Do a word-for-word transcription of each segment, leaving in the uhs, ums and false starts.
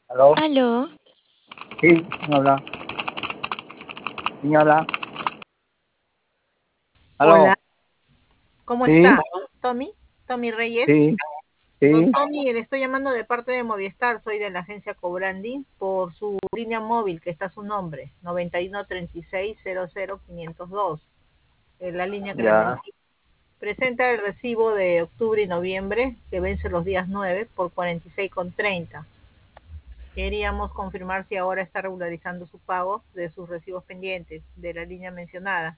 ¿Aló? Aló, Sí, ¿quién habla? ¿Quién habla? Hola, ¿Aló? ¿cómo Sí, está? Tommy, Tommy Reyes. sí, Don sí, Tommy, le estoy llamando de parte de Movistar, soy de la agencia Cobrandi, por su línea móvil que está a su nombre, noventa y uno treinta y seis cero cero quinientos dos, en la línea que le ya, mencioné. Presenta el recibo de octubre y noviembre, que vence los días nueve por cuarenta y seis con treinta. Queríamos confirmar si ahora está regularizando su pago de sus recibos pendientes de la línea mencionada.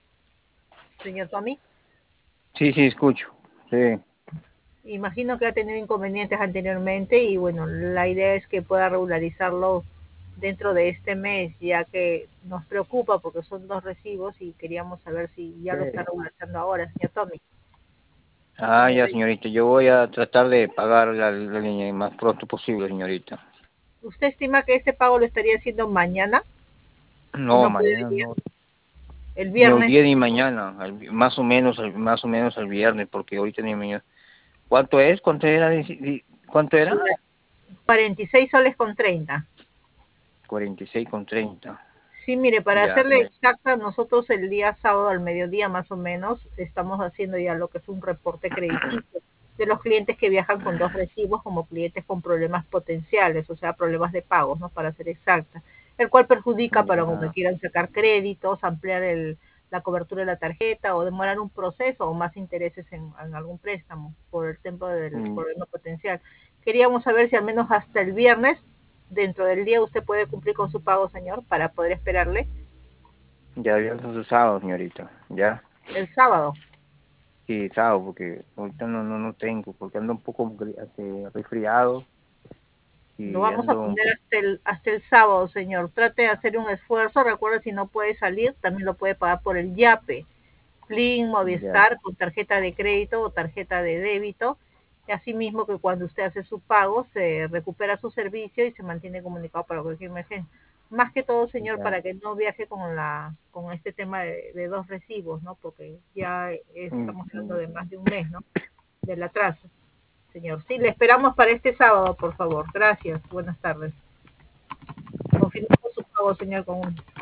Señor Tommy. sí, sí, escucho. Sí, Imagino que ha tenido inconvenientes anteriormente y bueno, la idea es que pueda regularizarlo dentro de este mes, ya que nos preocupa porque son dos recibos y queríamos saber si ya lo está sí. regularizando ahora, señor Tommy. Ah, Tommy ya, Reyes. señorita, yo voy a tratar de pagar la, la línea más pronto posible, señorita. ¿Usted estima que este pago lo estaría haciendo mañana o No, no puede mañana venir no, el ni hoy viernes? día ni mañana, al- más o menos, al- más o menos el viernes, porque ahorita ni mañana. ¿Cuánto es? ¿Cuánto era? Dici- di- ¿Cuánto era? cuarenta y seis soles con treinta. Cuarenta y seis con treinta. Sí, mire, para Ya, hacerle señorita. exacta, nosotros el día sábado al mediodía más o menos estamos haciendo ya lo que es un reporte crediticio de los clientes que viajan con dos recibos como clientes con problemas potenciales, o sea, problemas de pagos, ¿no? Para ser exacta, el cual perjudica para cuando Ya, quieran sacar créditos, ampliar el, la cobertura de la tarjeta o demorar un proceso o más intereses en, en algún préstamo por el tiempo del mm, problema potencial. Queríamos saber si al menos hasta el viernes dentro del día usted puede cumplir con su pago, señor, para poder esperarle ya viernes o sábado, señorita. Ya. el sábado. Sí, sábado, porque ahorita no, no, no tengo, porque ando un poco gri- este, resfriado Lo y vamos a ando un poner poco... hasta el, hasta el sábado, señor. Trate de hacer un esfuerzo. Recuerde, si no puede salir, también lo puede pagar por el YAPE, Plin, Ya, Movistar, con tarjeta de crédito o tarjeta de débito. Y así mismo que cuando usted hace su pago, se recupera su servicio y se mantiene comunicado para cualquier emergencia. Más que todo, señor, ya. para que no viaje con la con este tema de, de dos recibos, ¿no? Porque ya es- Mm, estamos hablando mm, de más de un mes, ¿no? Del atraso, señor. Sí, le esperamos para este sábado, por favor. Gracias. Buenas tardes. Confirmamos su pago, señor, con un